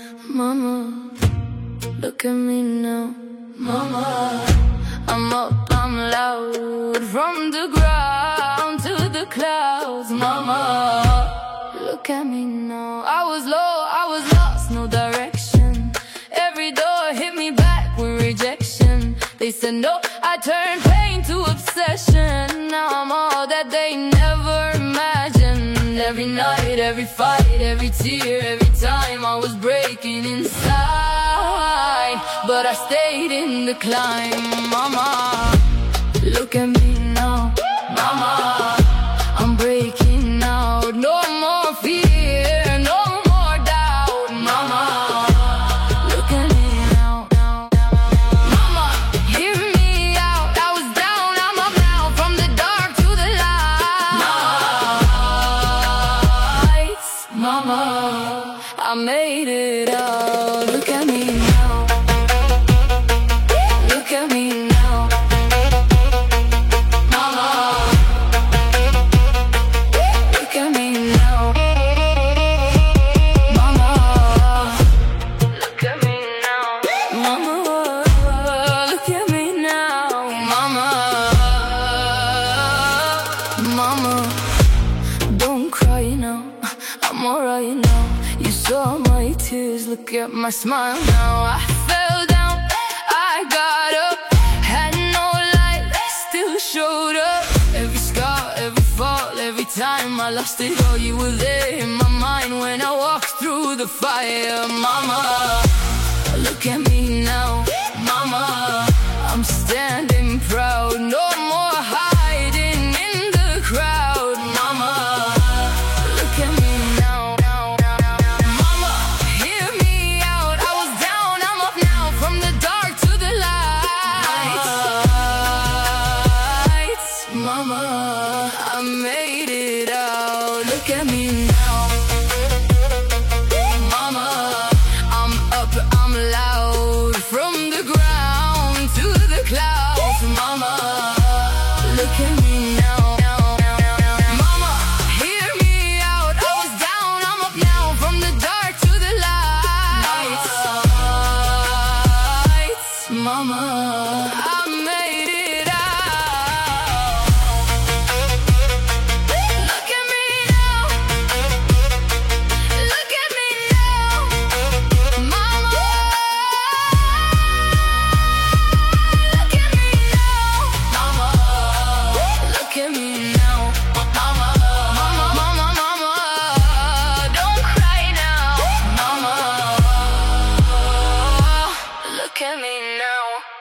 Mama, look at me now. Mama, I'm up, I'm loud, from the ground to the clouds. Mama, look at me now. I was low, I was lost, no direction. Every door hit me back with rejection. They said no, I turned pain to obsession. Now I'm all that they never imagined. Every night, every fight, every tear, every time I was breaking inside, but I stayed in the climb. Mama, look at me now. Mama, I'm breaking out. No more fear, no more doubt. Mama, look at me now. Mama, hear me out. I was down, I'm up now, from the dark to the light. Mama, I made it out. Look at me now. Look at me now. Mama, look at me now. Mama, look at me now. Mama, look at me now. Mama, Mama, don't cry now, I'm alright now. You saw my tears, look at my smile now. I fell down, I got up, had no light, still showed up. Every scar, every fall, every time I lost it all, you were there in my mind when I walked through the fire. Mama, look at me now. Mama, I'm standing proud, no more hiding in the crowd. Mama, look at me now. Mama, hear me out. I was down, I'm up now, from the dark to the light. Mama, I made it out. Look at me now. Mama, I'm up, I'm loud, from the ground to the clouds. Mama, look at me now. Mama, hear me out. I was down, I'm up now, from the dark to the light. Mama, I made it out. Look at me now. Look at me now. Mama, look at me now. Mama, look at me now. Mama, mama, don't cry now. Mama, look at me now.